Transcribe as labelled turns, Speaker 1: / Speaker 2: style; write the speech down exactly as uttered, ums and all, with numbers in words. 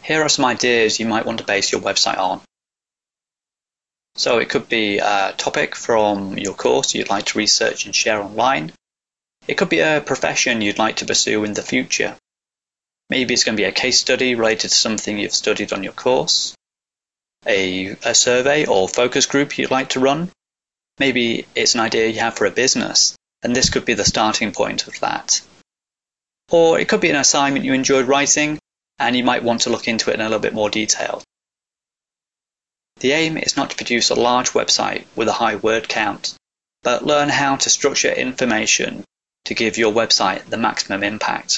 Speaker 1: here are some ideas you might want to base your website on. So it could be a topic from your course you'd like to research and share online. It could be a profession you'd like to pursue in the future. Maybe it's going to be a case study related to something you've studied on your course, a, a survey or focus group you'd like to run. Maybe it's an idea you have for a business, and this could be the starting point of that. Or it could be an assignment you enjoyed writing, and you might want to look into it in a little bit more detail. The aim is not to produce a large website with a high word count, but learn how to structure information to give your website the maximum impact.